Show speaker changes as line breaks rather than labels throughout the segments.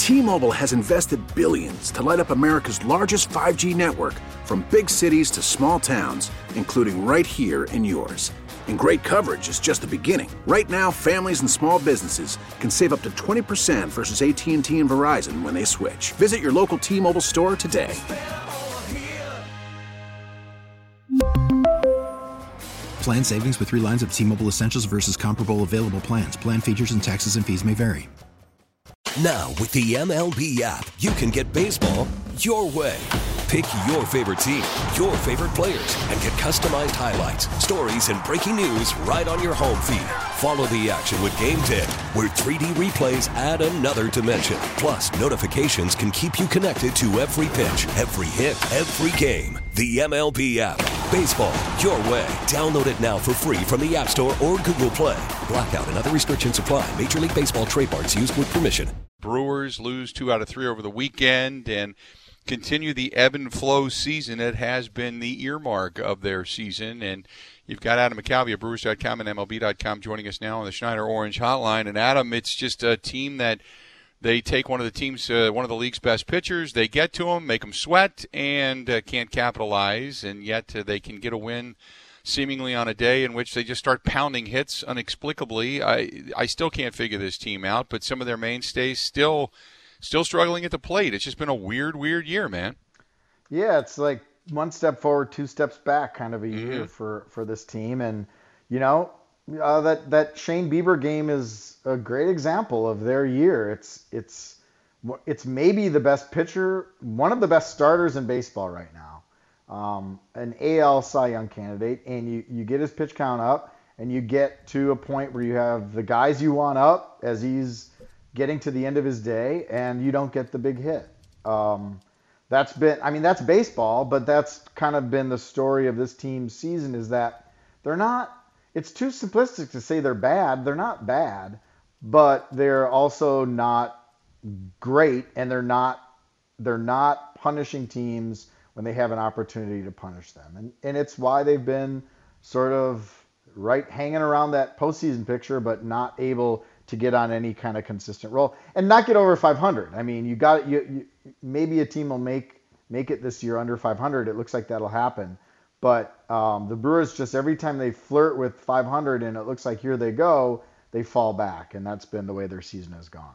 T-Mobile has invested billions to light up America's largest 5G network, from big cities to small towns, including right here in yours. And great coverage is just the beginning. Right now, families and small businesses can save up to 20% versus AT&T and Verizon when they switch. Visit your local T-Mobile store today.
Plan savings with 3 lines of T-Mobile Essentials versus comparable available plans. Plan features and taxes and fees may vary.
Now, with the MLB app, you can get baseball your way. Pick your favorite team, your favorite players, and get customized highlights, stories, and breaking news right on your home feed. Follow the action with Game Day, where 3D replays add another dimension. Plus, notifications can keep you connected to every pitch, every hit, every game. The MLB app. Baseball your way. Download it now for free from the App Store or Google Play. Blackout and other restrictions apply. Major League Baseball trademarks used with permission.
Brewers lose 2 out of 3 over the weekend and continue the ebb and flow season. It has been the earmark of their season. And you've got Adam McCalvy at Brewers.com and MLB.com joining us now on the Schneider Orange Hotline. And Adam, it's just a team that they take one of the league's best pitchers, they get to him, make them sweat, and can't capitalize. And yet they can get a win seemingly on a day in which they just start pounding hits inexplicably. I still can't figure this team out, but some of their mainstays still struggling at the plate. It's just been a weird year, man.
Yeah, it's like 1 step forward, 2 steps back kind of a year for this team. And, you know, that Shane Bieber game is a great example of their year. It's maybe the best pitcher, one of the best starters in baseball right now. An AL Cy Young candidate, and you get his pitch count up, and you get to a point where you have the guys you want up as he's getting to the end of his day, and you don't get the big hit. That's baseball, but that's kind of been the story of this team's season, is that it's too simplistic to say they're bad. They're not bad, but they're also not great, and they're not punishing teams when they have an opportunity to punish them. And it's why they've been sort of hanging around that postseason picture, but not able to get on any kind of consistent roll and not get over 500. I mean, you maybe a team will make it this year under 500. It looks like that'll happen. But the Brewers, just every time they flirt with 500 and it looks like here they go, they fall back. And that's been the way their season has gone.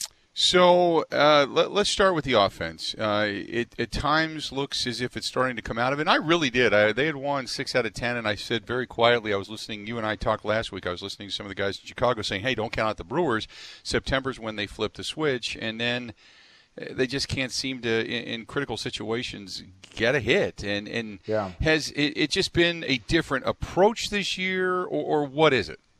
So let's start with the offense. It at times looks as if it's starting to come out of it. And I really did. They had won 6 out of 10, and I said very quietly, I was listening, you and I talked last week, I was listening to some of the guys in Chicago saying, hey, don't count out the Brewers. September's when they flip the switch, and then they just can't seem to, in critical situations, get a hit. And
yeah.
Has it just been a different approach this year, or what is it?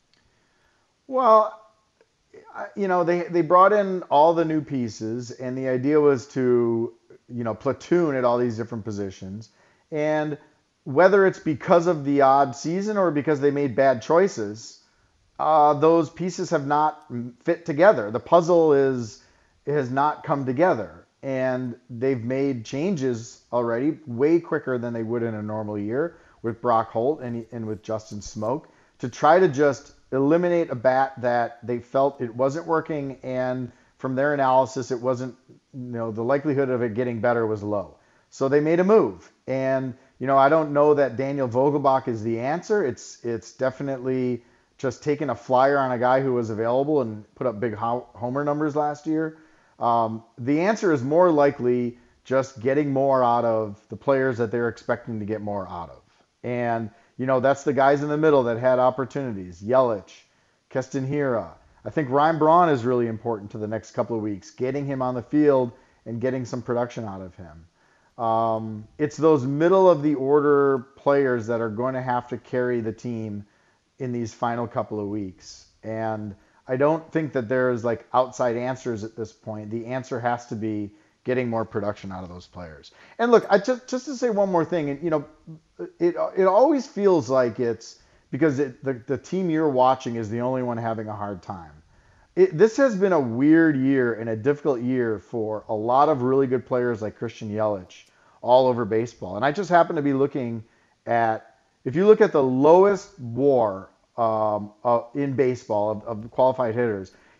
Well, you know, they brought in all the new pieces, and the idea was to, you know, platoon at all these different positions. And whether it's because of the odd season or because they made bad choices, those pieces have not fit together. The puzzle has not come together, and they've made changes already way quicker than they would in a normal year with Brock Holt and with Justin Smoak to try to just eliminate a bat that they felt it wasn't working, and from their analysis, it wasn't, you know, the likelihood of it getting better was low. So they made a move, and, you know, I don't know that Daniel Vogelbach is the answer. It's definitely just taking a flyer on a guy who was available and put up big homer numbers last year. The answer is more likely just getting more out of the players that they're expecting to get more out of. And, you know, that's the guys in the middle that had opportunities. Yelich, Keston Hiura. I think Ryan Braun is really important to the next couple of weeks, getting him on the field and getting some production out of him. It's those middle of the order players that are going to have to carry the team in these final couple of weeks. And I don't think that there's like outside answers at this point. The answer has to be getting more production out of those players. And look, just to say one more thing, and you know, it always feels like it's because the team you're watching is the only one having a hard time. This has been a weird year and a difficult year for a lot of really good players like Christian Yelich all over baseball. And I just happen to be looking at, if you look at the lowest WAR in baseball of qualified hitters,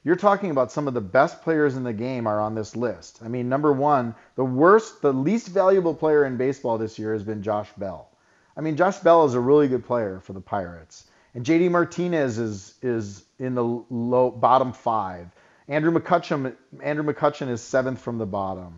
you're talking about some of the best players in the game are on this list. I mean, number one, the least valuable player in baseball this year has been Josh Bell. I mean, Josh Bell is a really good player for the Pirates. And JD Martinez is in the bottom 5. Andrew McCutchen is 7th from the bottom.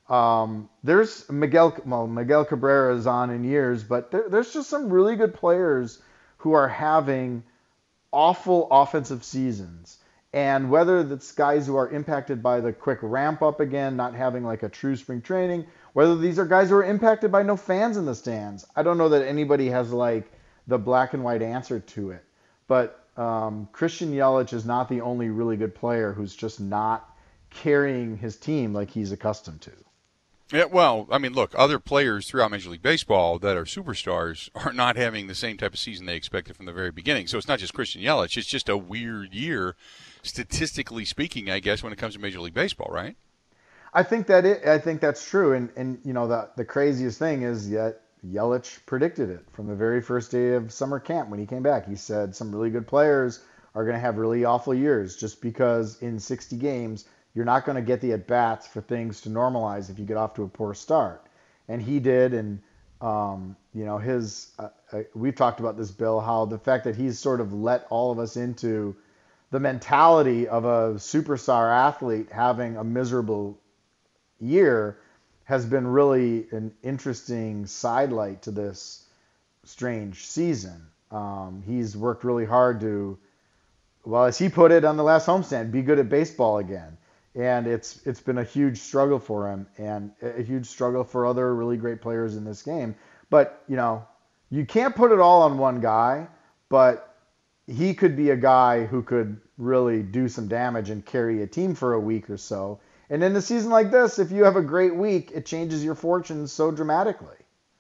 There's Miguel Cabrera is on in years, but there's just some really good players who are having awful offensive seasons. And whether that's guys who are impacted by the quick ramp up again, not having like a true spring training, whether these are guys who are impacted by no fans in the stands, I don't know that anybody has like the black and white answer to it. But Christian Yelich is not the only really good player who's just not carrying his team like he's accustomed to.
Yeah, well, I mean, look, other players throughout Major League Baseball that are superstars are not having the same type of season they expected from the very beginning. So it's not just Christian Yelich. It's just a weird year, statistically speaking, I guess, when it comes to Major League Baseball, right?
I think that's true. And you know, the craziest thing is that Yelich predicted it from the very first day of summer camp when he came back. He said some really good players are going to have really awful years just because in 60 games – you're not going to get the at-bats for things to normalize if you get off to a poor start. And he did, and, you know, we've talked about this, Bill, how the fact that he's sort of let all of us into the mentality of a superstar athlete having a miserable year has been really an interesting sidelight to this strange season. He's worked really hard to, well, as he put it on the last homestand, be good at baseball again. And it's been a huge struggle for him and a huge struggle for other really great players in this game. But, you know, you can't put it all on one guy, but he could be a guy who could really do some damage and carry a team for a week or so. And in a season like this, if you have a great week, it changes your fortunes so dramatically.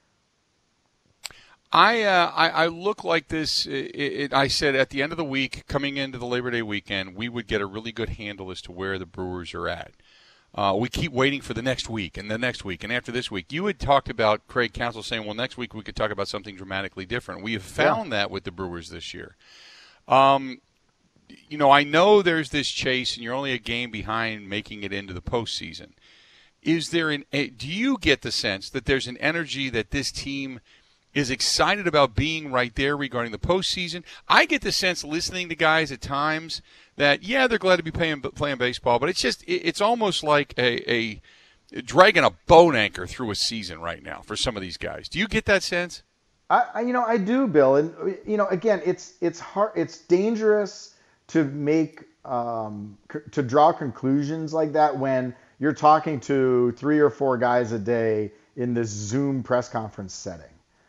I look like this. I said at the end of the week, coming into the Labor Day weekend, we would get a really good handle as to where the Brewers are at. We keep waiting for the next week and the next week and after this week. You had talked about Craig Counsell saying, well, next week we could talk about something dramatically different. We have found that with the Brewers this year. You know, I know there's this chase and you're only a game behind making it into the postseason. Is there do you get the sense that there's an energy that this team is excited about being right there regarding the postseason? I get the sense listening to guys at times that, yeah, they're glad to be playing baseball, but it's almost like a dragging a boat anchor through a season right now for some of these guys. Do you get that sense?
I do, Bill. And, you know, again, it's hard. It's dangerous to make to draw conclusions like that when you're talking to 3 or 4 guys a day in this Zoom press conference setting.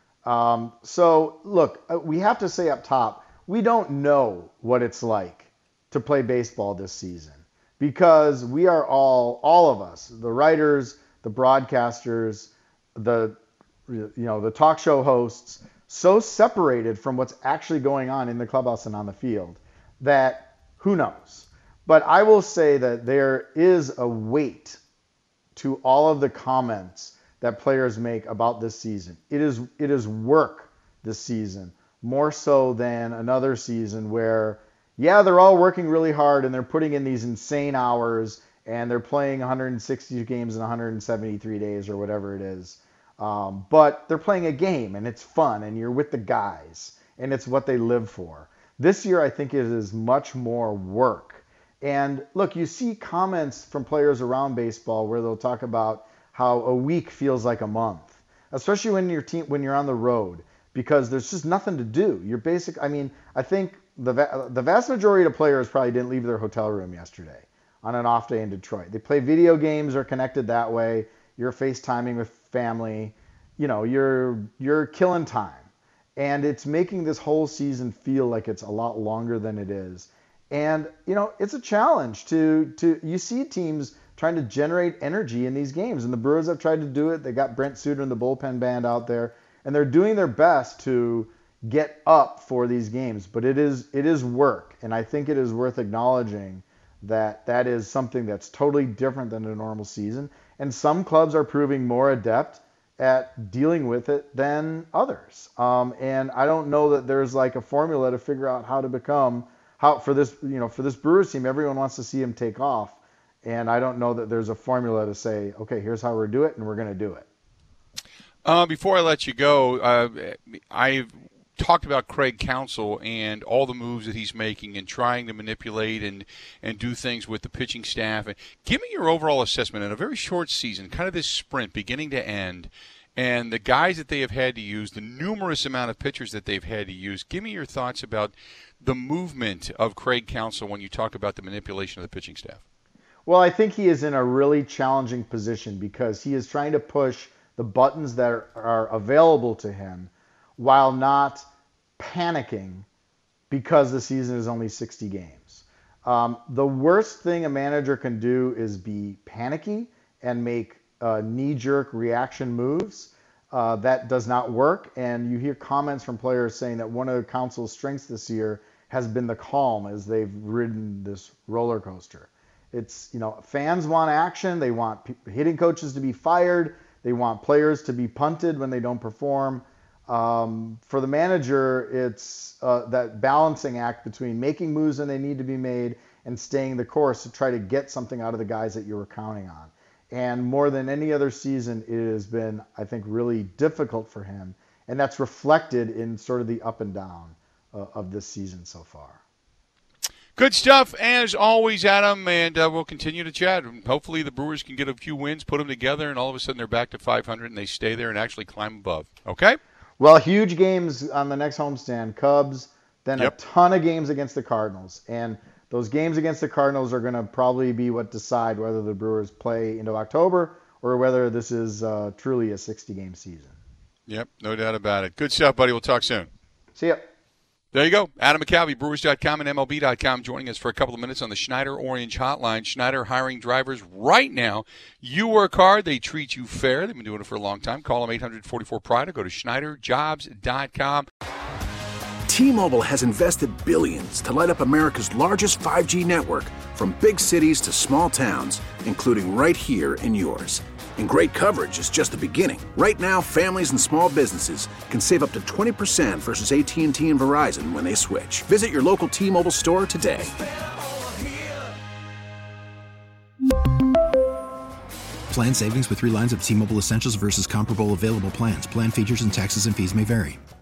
So, look, we have to say up top, we don't know what it's like to play baseball this season because we are all of us, the writers, the broadcasters, the talk show hosts, so separated from what's actually going on in the clubhouse and on the field that who knows. But I will say that there is a weight to all of the comments that players make about this season. It is work this season, more so than another season where, yeah, they're all working really hard and they're putting in these insane hours and they're playing 160 games in 173 days or whatever it is. But they're playing a game and it's fun and you're with the guys and it's what they live for. This year, I think it is much more work. And look, you see comments from players around baseball where they'll talk about how a week feels like a month, especially when you're on the road, because there's just nothing to do. I think the vast majority of players probably didn't leave their hotel room yesterday on an off day in Detroit. They play video games or connected that way. You're FaceTiming with family. You know, you're killing time. And it's making this whole season feel like it's a lot longer than it is. And, you know, it's a challenge you see teams trying to generate energy in these games. And the Brewers have tried to do it. They got Brent Suter and the bullpen band out there, and they're doing their best to get up for these games. But it is work, and I think it is worth acknowledging that is something that's totally different than a normal season. And some clubs are proving more adept at dealing with it than others. And I don't know that there's like a formula to figure out how for this Brewers team, everyone wants to see him take off, and I don't know that there's a formula to say, okay, here's how we're do it, and we're going to do it.
Before I let you go, I've talked about Craig Counsell and all the moves that he's making and trying to manipulate and do things with the pitching staff. And give me your overall assessment in a very short season, kind of this sprint beginning to end, and the guys that they have had to use, the numerous amount of pitchers that they've had to use. Give me your thoughts about the movement of Craig Counsell when you talk about the manipulation of the pitching staff.
Well, I think he is in a really challenging position because he is trying to push the buttons that are available to him while not panicking because the season is only 60 games. The worst thing a manager can do is be panicky and make knee-jerk reaction moves. That does not work, and you hear comments from players saying that one of Counsell's strengths this year has been the calm as they've ridden this roller coaster. It's, fans want action. They want hitting coaches to be fired. They want players to be punted when they don't perform. For the manager, it's that balancing act between making moves when they need to be made and staying the course to try to get something out of the guys that you were counting on. And more than any other season, it has been, I think, really difficult for him. And that's reflected in sort of the up and down of this season so far.
Good stuff, as always, Adam, and we'll continue to chat. Hopefully the Brewers can get a few wins, put them together, and all of a sudden they're back to 500 and they stay there and actually climb above. Okay?
Well, huge games on the next homestand. Cubs, then a ton of games against the Cardinals. And those games against the Cardinals are going to probably be what decide whether the Brewers play into October or whether this is truly a 60-game season.
Yep, no doubt about it. Good stuff, buddy. We'll talk soon.
See ya.
There you go. Adam McCalvy, Brewers.com and MLB.com, joining us for a couple of minutes on the Schneider Orange Hotline. Schneider hiring drivers right now. You work hard. They treat you fair. They've been doing it for a long time. Call them 844-PRIDE or go to SchneiderJobs.com.
T-Mobile has invested billions to light up America's largest 5G network, from big cities to small towns, including right here in yours. And great coverage is just the beginning. Right now, families and small businesses can save up to 20% versus AT&T and Verizon when they switch. Visit your local T-Mobile store today.
Plan savings with 3 lines of T-Mobile Essentials versus comparable available plans. Plan features and taxes and fees may vary.